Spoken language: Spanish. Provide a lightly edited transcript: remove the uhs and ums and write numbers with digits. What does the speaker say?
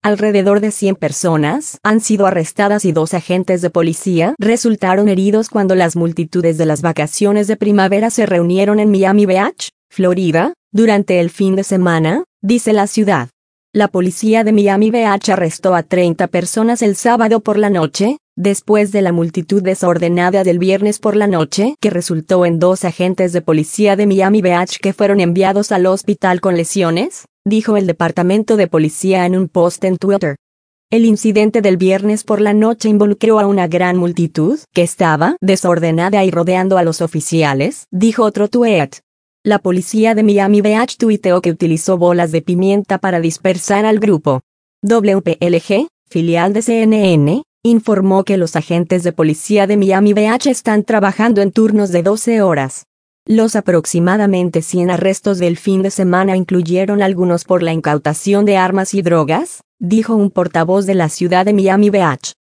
Alrededor de 100 personas han sido arrestadas y 2 agentes de policía resultaron heridos cuando las multitudes de las vacaciones de primavera se reunieron en Miami Beach, Florida, durante el fin de semana, dice la ciudad. La policía de Miami Beach arrestó a 30 personas el sábado por la noche, después de la multitud desordenada del viernes por la noche que resultó en 2 agentes de policía de Miami Beach que fueron enviados al hospital con lesiones, dijo el departamento de policía en un post en Twitter. El incidente del viernes por la noche involucró a una gran multitud que estaba desordenada y rodeando a los oficiales, dijo otro tweet. La policía de Miami Beach tuiteó que utilizó bolas de pimienta para dispersar al grupo. WPLG, filial de CNN, informó que los agentes de policía de Miami Beach están trabajando en turnos de 12 horas. Los aproximadamente 100 arrestos del fin de semana incluyeron algunos por la incautación de armas y drogas, dijo un portavoz de la ciudad de Miami Beach.